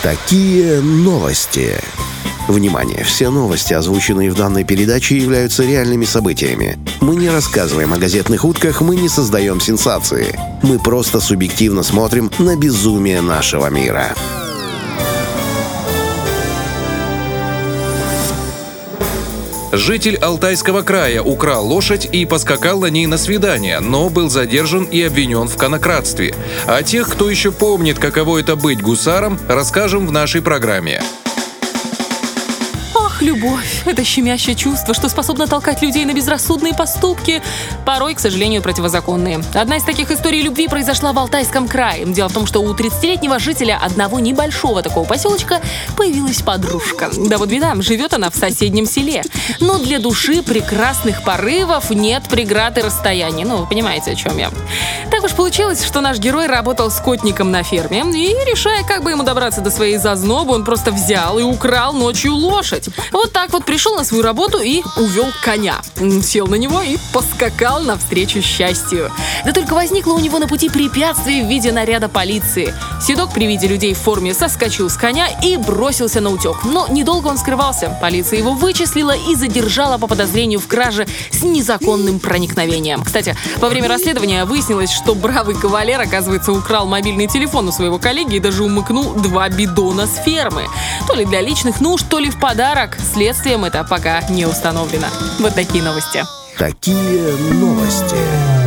Такие новости. Внимание! Все новости, озвученные в данной передаче, являются реальными событиями. Мы не рассказываем о газетных утках, мы не создаем сенсации. Мы просто субъективно смотрим на безумие нашего мира. Житель Алтайского края украл лошадь и поскакал на ней на свидание, но был задержан и обвинен в конокрадстве. О тех, кто еще помнит, каково это быть гусаром, расскажем в нашей программе. Любовь — это щемящее чувство, что способно толкать людей на безрассудные поступки, порой, к сожалению, противозаконные. Одна из таких историй любви произошла в Алтайском крае. Дело в том, что у 30-летнего жителя одного небольшого такого поселочка появилась подружка. Да вот беда, живет она в соседнем селе. Но для души прекрасных порывов нет преград и расстояний. Ну, вы понимаете, о чем я. Так уж получилось, что наш герой работал скотником на ферме, и, решая, как бы ему добраться до своей зазнобы, он просто взял и украл ночью лошадь. Вот так вот пришел на свою работу и увел коня. Сел на него и поскакал навстречу счастью. Да только возникло у него на пути препятствие в виде наряда полиции. Седок при виде людей в форме соскочил с коня и бросился на утек. Но недолго он скрывался. Полиция его вычислила и задержала по подозрению в краже с незаконным проникновением. Кстати, во время расследования выяснилось, что бравый кавалер, оказывается, украл мобильный телефон у своего коллеги и даже умыкнул 2 бидона с фермы. То ли для личных нужд, то ли в подарок. Следствием это пока не установлено. Вот такие новости. Такие новости.